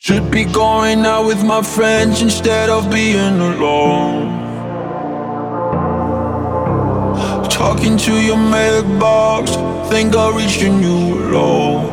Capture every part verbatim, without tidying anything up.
Should be going out with my friends instead of being alone. Talking to your mailbox, think I reached a new low.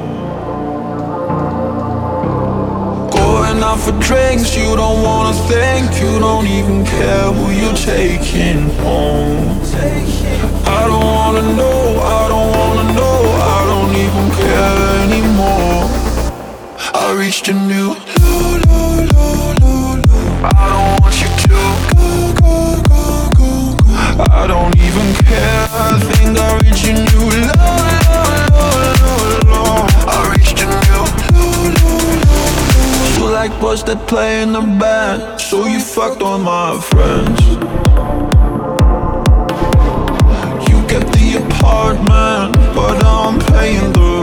Going out for drinks, you don't wanna think, you don't even care who you're taking home. I don't wanna know, I don't wanna know, I don't even care anymore. I reached a new low, low, low, low, low. I don't want you to go, go, go, go, go. I don't even care, I think I reached a new low, low, low, low, low. I reached a new low, low, low. You like boys that play in the band, so you fucked all my friends. You get the apartment, but I'm paying the